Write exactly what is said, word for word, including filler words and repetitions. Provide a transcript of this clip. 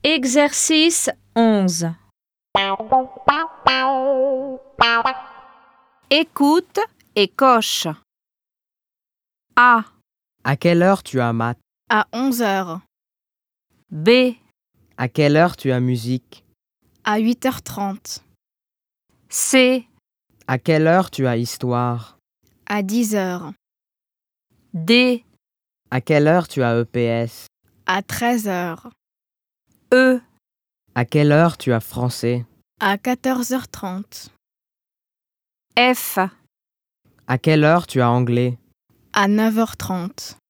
Exercice onze. Écoute et coche. A. À quelle heure tu as maths? À onze heures. B. À quelle heure tu as musique? À huit heures trente. C. À quelle heure tu as histoire? À dix heures. D. À quelle heure tu as E P S? À treize heures. E. À quelle heure tu as français? À quatorze heures trente. F. À quelle heure tu as anglais? À neuf heures trente.